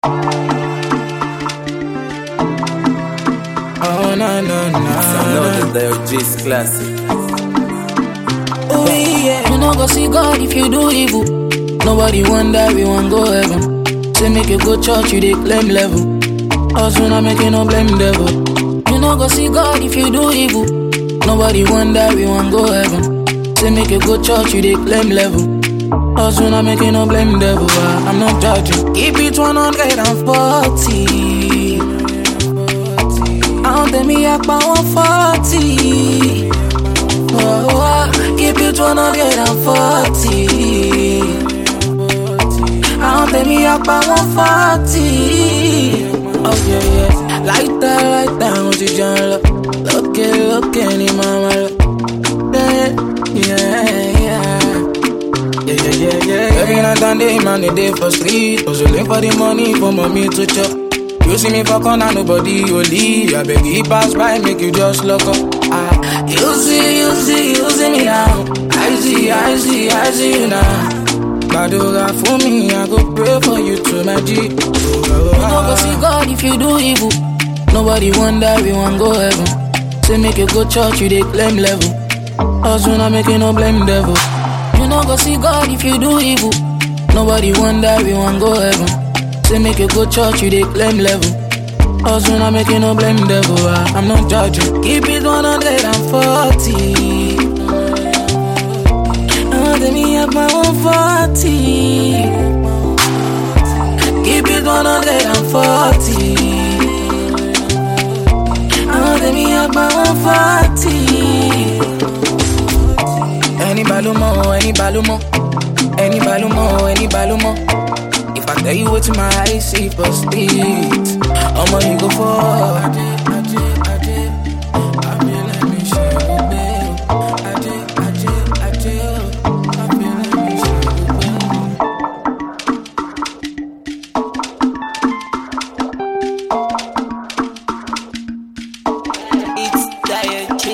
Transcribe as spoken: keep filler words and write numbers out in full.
Oh, na na na. Another their G's classic. Oh, yeah. You know, go see God if you do evil. Nobody wonder we won't go heaven. Say make you go church, you dey claim level. Us we not making no blame devil. You know, go see God if you do evil. Nobody wonder we won't go heaven. Say make you go church, you dey claim level. Us we not making no blame devil. ah, I'm not judging. Keep it one hundred forty. I don't tell me up by one forty. Oh, oh, keep it one hundred forty. I don't tell me up by one forty. Oh yeah, yeah. Like that, like that, what you genre? Look at, look at any mama. Yeah, yeah, yeah. Yeah, yeah, yeah, yeah. Every night and day, man, the day for street. Hustling for the money for mommy to chop. You see me for corner, nobody only. I beg you pass by, make you just look up. Ah, you see, you see, you see me now. I see, I see, I see you now. Badoga for me, I go pray for you to my G. You no go see God if you do evil. Nobody wonder we won't go heaven. Say make you go church, you dey claim level. Us we not making no blame devil. You no go see God if you do evil. Nobody wonder we won't go heaven. Say make you go church, you dey claim level. Us we not making no blame devil. ah, I'm not judging. Keep it one hundred forty. Oh, let me have my one forty. Keep it one hundred forty. Oh, let me have my one forty. Any balumo, any balumo, any balumo, any balumo. If I tell you what my eyes see for speed, I'm gonna go for. It's Dire J.